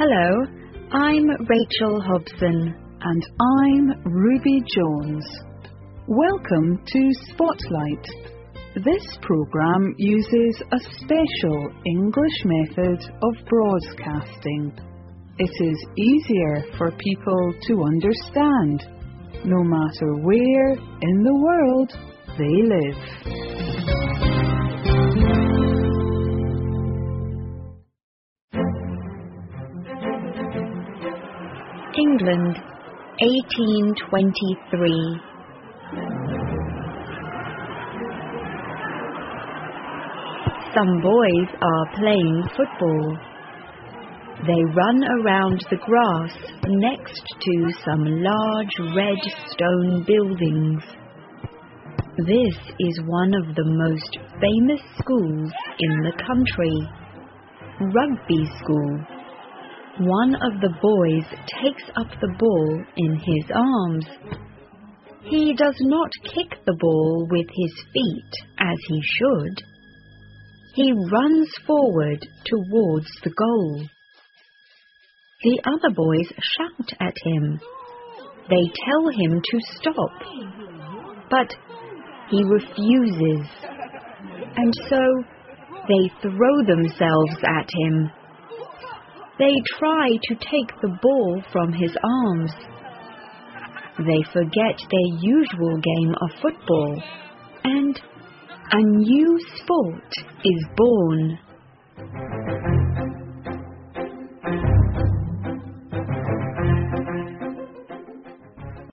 Hello, I'm Rachel Hobson. And I'm Ruby Jones. Welcome to Spotlight. This programme uses a special English method of broadcasting. It is easier for people to understand, no matter where in the world they live. England, 1823. Some boys are playing football. They run around the grass next to some large red stone buildings. This is one of the most famous schools in the country, Rugby School. One of the boys takes up the ball in his arms. He does not kick the ball with his feet as he should. He runs forward towards the goal. The other boys shout at him. They tell him to stop, but he refuses, and so they throw themselves at him. They try to take the ball from his arms. They forget their usual game of football, and a new sport is born.